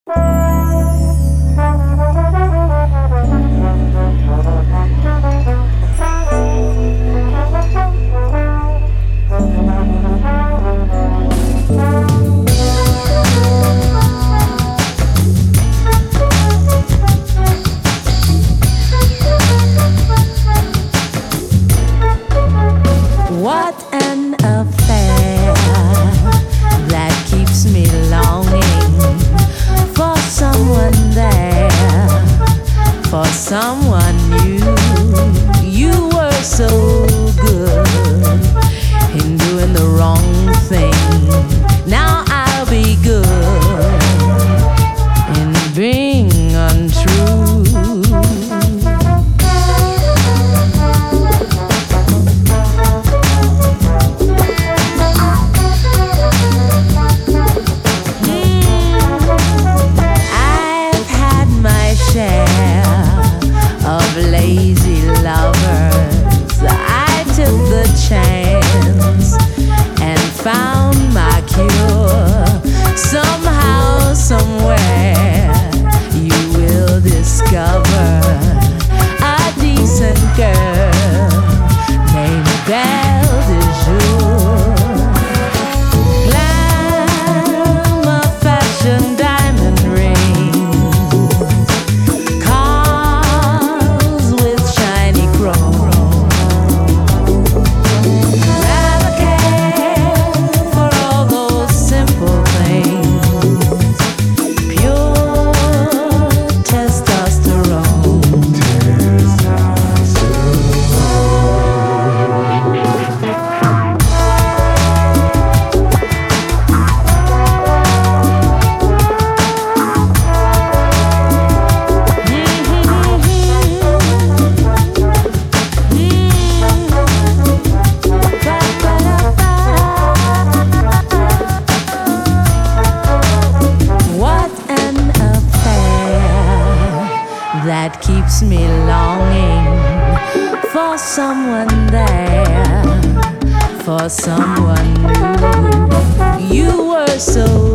What an affair that keeps me longing for someone there, for someone new. You were so good in doing the wrong thing. Now I'll be good in being untrue. Lazy lovers, I took the chance and found my cure. Somehow, somewhere, you will discover a decent girl named Belle de Jour. Glamour, fashion, diamond ring, that keeps me longing for someone there, for someone new. You were so